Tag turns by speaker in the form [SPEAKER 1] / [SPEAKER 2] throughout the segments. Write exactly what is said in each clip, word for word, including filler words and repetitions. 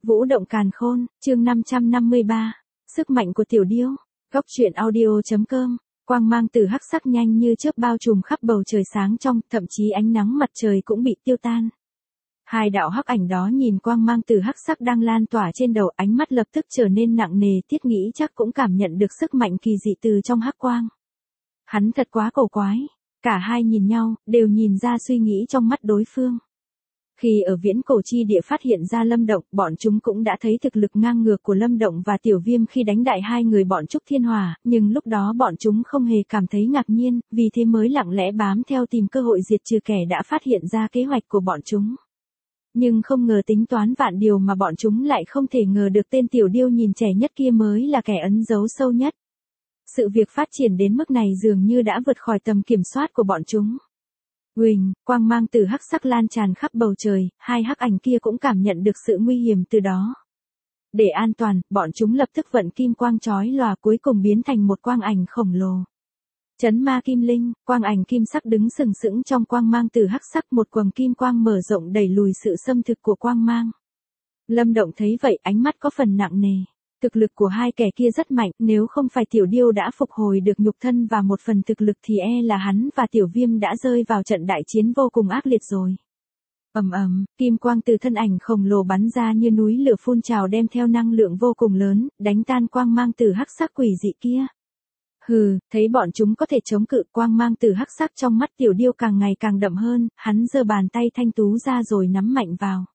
[SPEAKER 1] Vũ động càn khôn, chương năm trăm năm mươi ba. Sức mạnh của tiểu điêu. Góc truyện audio.com. Quang mang từ hắc sắc nhanh như chớp bao trùm khắp bầu trời sáng trong, thậm chí ánh nắng mặt trời cũng bị tiêu tan. Hai đạo hắc ảnh đó nhìn quang mang từ hắc sắc đang lan tỏa trên đầu, ánh mắt lập tức trở nên nặng nề, Thiết nghĩ chắc cũng cảm nhận được sức mạnh kỳ dị từ trong hắc quang. Hắn thật quá cổ quái. Cả hai nhìn nhau, đều nhìn ra suy nghĩ trong mắt đối phương. Khi ở viễn cổ chi địa phát hiện ra Lâm Động, bọn chúng cũng đã thấy thực lực ngang ngược của Lâm Động và Tiểu Viêm khi đánh đại hai người bọn Trúc Thiên Hỏa, nhưng lúc đó bọn chúng không hề cảm thấy ngạc nhiên, vì thế mới lặng lẽ bám theo tìm cơ hội diệt trừ kẻ đã phát hiện ra kế hoạch của bọn chúng. Nhưng không ngờ tính toán vạn điều mà bọn chúng lại không thể ngờ được tên tiểu điêu nhìn trẻ nhất kia mới là kẻ ẩn giấu sâu nhất. Sự việc phát triển đến mức này dường như đã vượt khỏi tầm kiểm soát của bọn chúng. Huỳnh, quang mang từ hắc sắc lan tràn khắp bầu trời, hai hắc ảnh kia cũng cảm nhận được sự nguy hiểm từ đó. Để an toàn, bọn chúng lập tức vận kim quang chói lòa cuối cùng biến thành một quang ảnh khổng lồ. Chấn ma kim linh, quang ảnh kim sắc đứng sừng sững trong quang mang từ hắc sắc, một quầng kim quang mở rộng đẩy lùi sự xâm thực của quang mang. Lâm Động thấy vậy, ánh mắt có phần nặng nề. Thực lực của hai kẻ kia rất mạnh, nếu không phải tiểu điêu đã phục hồi được nhục thân và một phần thực lực thì e là hắn và Tiểu Viêm đã rơi vào trận đại chiến vô cùng ác liệt rồi. Ầm ầm, kim quang từ thân ảnh khổng lồ bắn ra như núi lửa phun trào đem theo năng lượng vô cùng lớn, đánh tan quang mang từ hắc sắc quỷ dị kia. Hừ, thấy bọn chúng có thể chống cự, quang mang từ hắc sắc trong mắt tiểu điêu càng ngày càng đậm hơn, hắn giơ bàn tay thanh tú ra rồi nắm mạnh vào.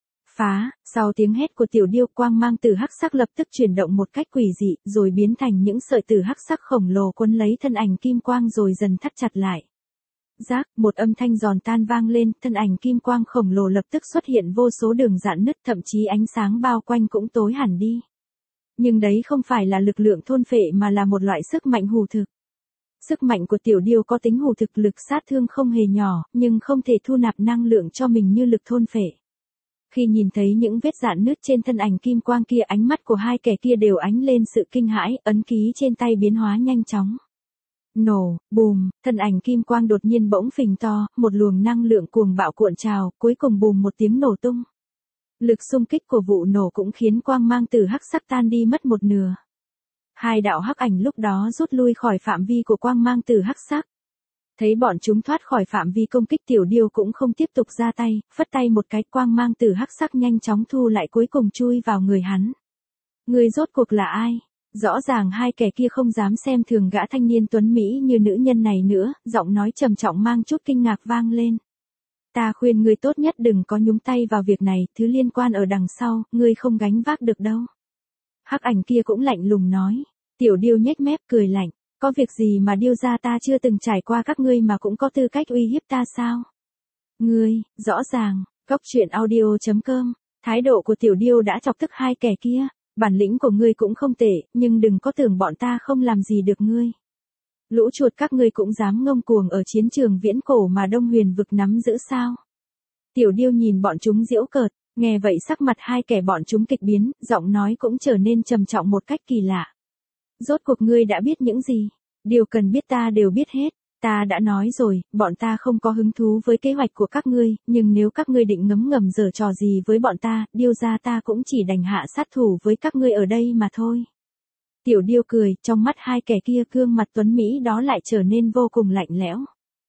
[SPEAKER 1] Phá, sau tiếng hét của tiểu điêu, quang mang từ hắc sắc lập tức chuyển động một cách quỷ dị, rồi biến thành những sợi từ hắc sắc khổng lồ quấn lấy thân ảnh kim quang rồi dần thắt chặt lại. Rác, một âm thanh giòn tan vang lên, thân ảnh kim quang khổng lồ lập tức xuất hiện vô số đường rạn nứt, thậm chí ánh sáng bao quanh cũng tối hẳn đi. Nhưng đấy không phải là lực lượng thôn phệ mà là một loại sức mạnh hù thực. Sức mạnh của tiểu điêu có tính hù thực, lực sát thương không hề nhỏ, nhưng không thể thu nạp năng lượng cho mình như lực thôn phệ. Khi nhìn thấy những vết rạn nứt trên thân ảnh kim quang kia, ánh mắt của hai kẻ kia đều ánh lên sự kinh hãi, ấn ký trên tay biến hóa nhanh chóng. Nổ, bùm, thân ảnh kim quang đột nhiên bỗng phình to, một luồng năng lượng cuồng bạo cuộn trào, cuối cùng bùm một tiếng nổ tung. Lực xung kích của vụ nổ cũng khiến quang mang từ hắc sắc tan đi mất một nửa. Hai đạo hắc ảnh lúc đó rút lui khỏi phạm vi của quang mang từ hắc sắc. Thấy bọn chúng thoát khỏi phạm vi công kích, tiểu điêu cũng không tiếp tục ra tay, phất tay một cái, quang mang từ hắc sắc nhanh chóng thu lại cuối cùng chui vào người hắn. Người rốt cuộc là ai? Rõ ràng hai kẻ kia không dám xem thường gã thanh niên tuấn Mỹ như nữ nhân này nữa, giọng nói trầm trọng mang chút kinh ngạc vang lên. Ta khuyên ngươi tốt nhất đừng có nhúng tay vào việc này, thứ liên quan ở đằng sau, ngươi không gánh vác được đâu. Hắc ảnh kia cũng lạnh lùng nói. Tiểu điêu nhếch mép cười lạnh. Có việc gì mà điêu ra ta chưa từng trải qua các ngươi mà cũng có tư cách uy hiếp ta sao? Ngươi, rõ ràng, góc truyện audio.com, thái độ của tiểu điêu đã chọc tức hai kẻ kia, bản lĩnh của ngươi cũng không tệ, nhưng đừng có tưởng bọn ta không làm gì được ngươi. Lũ chuột các ngươi cũng dám ngông cuồng ở chiến trường viễn cổ mà Đông Huyền vực nắm giữ sao? Tiểu điêu nhìn bọn chúng giễu cợt, nghe vậy sắc mặt hai kẻ bọn chúng kịch biến, giọng nói cũng trở nên trầm trọng một cách kỳ lạ. Rốt cuộc ngươi đã biết những gì? Điều cần biết ta đều biết hết. Ta đã nói rồi, bọn ta không có hứng thú với kế hoạch của các ngươi, nhưng nếu các ngươi định ngấm ngầm giở trò gì với bọn ta, điêu ra ta cũng chỉ đành hạ sát thủ với các ngươi ở đây mà thôi. Tiểu điêu cười, trong mắt hai kẻ kia gương mặt tuấn Mỹ đó lại trở nên vô cùng lạnh lẽo.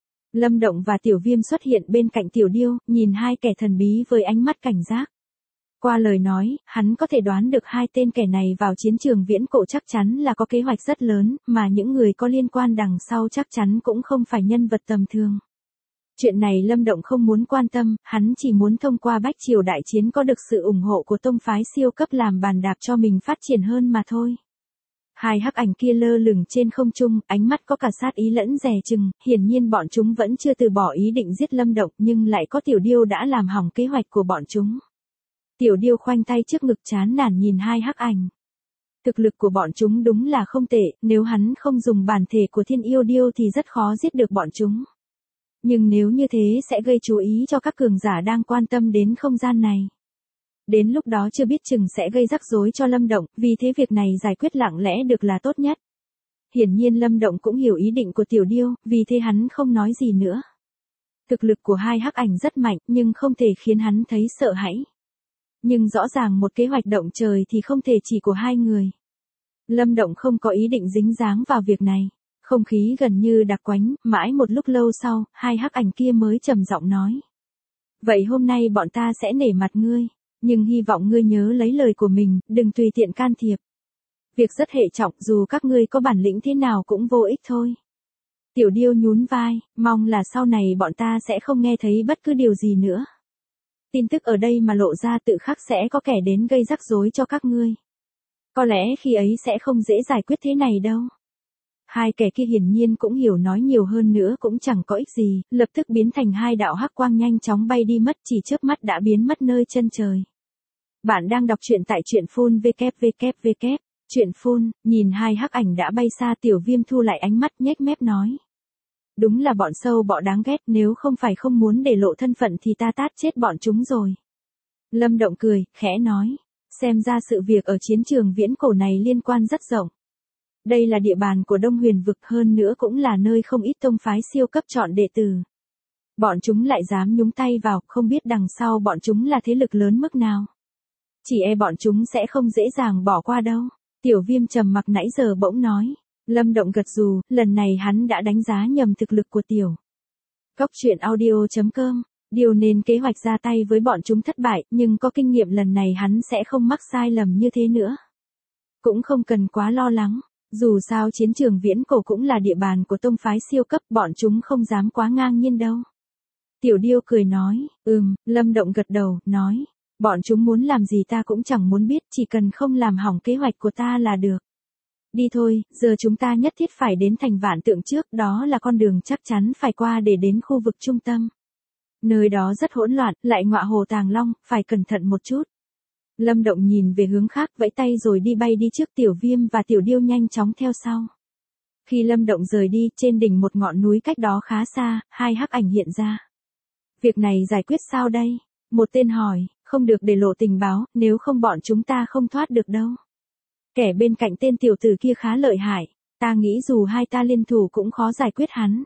[SPEAKER 1] Lâm Động và Tiểu Viêm xuất hiện bên cạnh tiểu điêu, nhìn hai kẻ thần bí với ánh mắt cảnh giác. Qua lời nói, hắn có thể đoán được hai tên kẻ này vào chiến trường viễn cổ chắc chắn là có kế hoạch rất lớn, mà những người có liên quan đằng sau chắc chắn cũng không phải nhân vật tầm thường. Chuyện này Lâm Động không muốn quan tâm, hắn chỉ muốn thông qua bách triều đại chiến có được sự ủng hộ của tông phái siêu cấp làm bàn đạp cho mình phát triển hơn mà thôi. Hai hắc ảnh kia lơ lửng trên không trung, ánh mắt có cả sát ý lẫn dè chừng, hiển nhiên bọn chúng vẫn chưa từ bỏ ý định giết Lâm Động, nhưng lại có tiểu điêu đã làm hỏng kế hoạch của bọn chúng. Tiểu điêu khoanh tay trước ngực chán nản nhìn hai hắc ảnh. Thực lực của bọn chúng đúng là không tệ, nếu hắn không dùng bản thể của thiên yêu điêu thì rất khó giết được bọn chúng. Nhưng nếu như thế sẽ gây chú ý cho các cường giả đang quan tâm đến không gian này. Đến lúc đó chưa biết chừng sẽ gây rắc rối cho Lâm Động, vì thế việc này giải quyết lặng lẽ được là tốt nhất. Hiển nhiên Lâm Động cũng hiểu ý định của tiểu điêu, vì thế hắn không nói gì nữa. Thực lực của hai hắc ảnh rất mạnh, nhưng không thể khiến hắn thấy sợ hãi. Nhưng rõ ràng một kế hoạch động trời thì không thể chỉ của hai người. Lâm Động không có ý định dính dáng vào việc này. Không khí gần như đặc quánh, mãi một lúc lâu sau, hai hắc ảnh kia mới trầm giọng nói. Vậy hôm nay bọn ta sẽ nể mặt ngươi, nhưng hy vọng ngươi nhớ lấy lời của mình, đừng tùy tiện can thiệp. Việc rất hệ trọng, dù các ngươi có bản lĩnh thế nào cũng vô ích thôi. Tiểu Điêu nhún vai, mong là sau này bọn ta sẽ không nghe thấy bất cứ điều gì nữa. Tin tức ở đây mà lộ ra tự khắc sẽ có kẻ đến gây rắc rối cho các ngươi. Có lẽ khi ấy sẽ không dễ giải quyết thế này đâu. Hai kẻ kia hiển nhiên cũng hiểu nói nhiều hơn nữa cũng chẳng có ích gì, lập tức biến thành hai đạo hắc quang nhanh chóng bay đi mất, chỉ chớp mắt đã biến mất nơi chân trời. Bạn đang đọc truyện tại truyện phun vê kép vê kép vê kép. Truyện phun, nhìn hai hắc ảnh đã bay xa, Tiểu Viêm thu lại ánh mắt nhếch mép nói. Đúng là bọn sâu bọ đáng ghét, nếu không phải không muốn để lộ thân phận thì ta tát chết bọn chúng rồi. Lâm Động cười, khẽ nói. Xem ra sự việc ở chiến trường viễn cổ này liên quan rất rộng. Đây là địa bàn của Đông Huyền vực, hơn nữa cũng là nơi không ít tông phái siêu cấp chọn đệ tử. Bọn chúng lại dám nhúng tay vào, không biết đằng sau bọn chúng là thế lực lớn mức nào. Chỉ e bọn chúng sẽ không dễ dàng bỏ qua đâu. Tiểu Viêm trầm mặc nãy giờ bỗng nói. Lâm Động gật gù, lần này hắn đã đánh giá nhầm thực lực của Tiểu. Cốc truyện audio chấm com. Điều nên kế hoạch ra tay với bọn chúng thất bại, nhưng có kinh nghiệm lần này hắn sẽ không mắc sai lầm như thế nữa. Cũng không cần quá lo lắng. Dù sao chiến trường viễn cổ cũng là địa bàn của tông phái siêu cấp, bọn chúng không dám quá ngang nhiên đâu. Tiểu Điêu cười nói, ừm, Lâm Động gật đầu, nói. Bọn chúng muốn làm gì ta cũng chẳng muốn biết, chỉ cần không làm hỏng kế hoạch của ta là được. Đi thôi, giờ chúng ta nhất thiết phải đến thành Vạn Tượng trước, đó là con đường chắc chắn phải qua để đến khu vực trung tâm. Nơi đó rất hỗn loạn, lại ngọa hồ tàng long, phải cẩn thận một chút. Lâm Động nhìn về hướng khác, vẫy tay rồi đi bay đi trước, Tiểu Viêm và Tiểu Điêu nhanh chóng theo sau. Khi Lâm Động rời đi, trên đỉnh một ngọn núi cách đó khá xa, hai hắc ảnh hiện ra. Việc này giải quyết sao đây? Một tên hỏi, không được để lộ tình báo, nếu không bọn chúng ta không thoát được đâu. Kẻ bên cạnh tên tiểu tử kia khá lợi hại, ta nghĩ dù hai ta liên thủ cũng khó giải quyết hắn.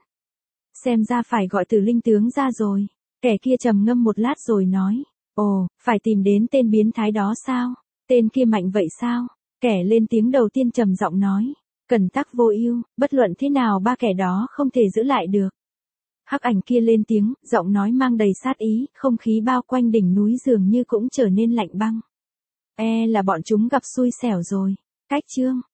[SPEAKER 1] Xem ra phải gọi Tử Linh tướng ra rồi. Kẻ kia trầm ngâm một lát rồi nói, ồ, phải tìm đến tên biến thái đó sao? Tên kia mạnh vậy sao? Kẻ lên tiếng đầu tiên trầm giọng nói, Cẩn Tắc Vô Ưu, bất luận thế nào ba kẻ đó không thể giữ lại được. Hắc ảnh kia lên tiếng, giọng nói mang đầy sát ý, không khí bao quanh đỉnh núi dường như cũng trở nên lạnh băng. E là bọn chúng gặp xui xẻo rồi. Cách chương